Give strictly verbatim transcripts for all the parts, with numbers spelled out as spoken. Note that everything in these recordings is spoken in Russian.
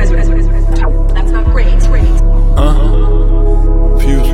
That's not great. Uh, Fusion.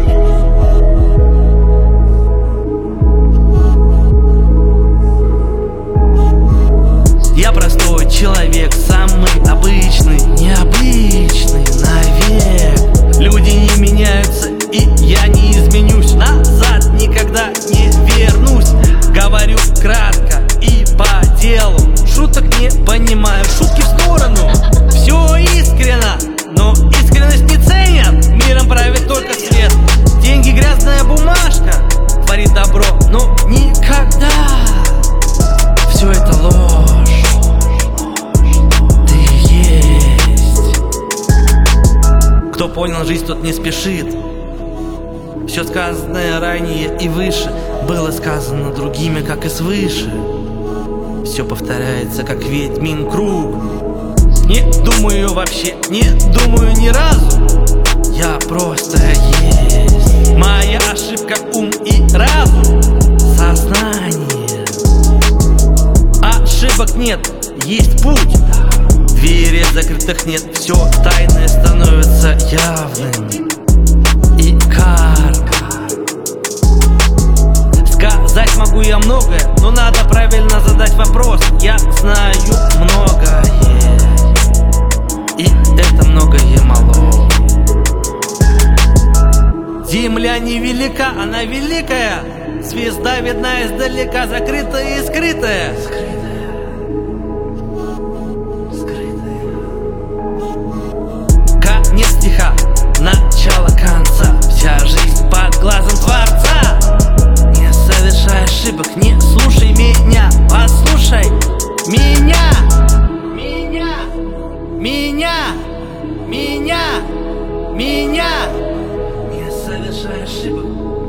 Я простой человек, самый обычный, необычный навек. Люди не меняются, и я не изменюсь. Назад никогда не вернусь. Говорю кратко и по делу. Шуток не понимаю, шутки в сторону. Все искренно, но искренность не ценят. Миром правит только свет. Деньги грязная бумажка, творит добро, но никогда. Все это ложь. Ты есть. Кто понял жизнь, тот не спешит. Все сказанное ранее и выше было сказано другими, как и свыше. Все повторяется, как ведьмин круг. Не думаю вообще, не думаю ни разу. Я просто есть. Моя ошибка — ум и разум. Сознание. Ошибок нет, есть путь. Дверей закрытых нет. Все тайное становится явным. И карма. Сказать могу я многое, но надо правильно задать вопрос. Я знаю многое, и это многое мало. Земля невелика, она великая. Звезда видна издалека, закрытая и скрытая. Конец стиха, начало конца. Вся жизнь под глазом Творца. Не совершай ошибок, не слушай меня. Послушай меня. Меня. Меня. Меня. Меня. Не совершай ошибок.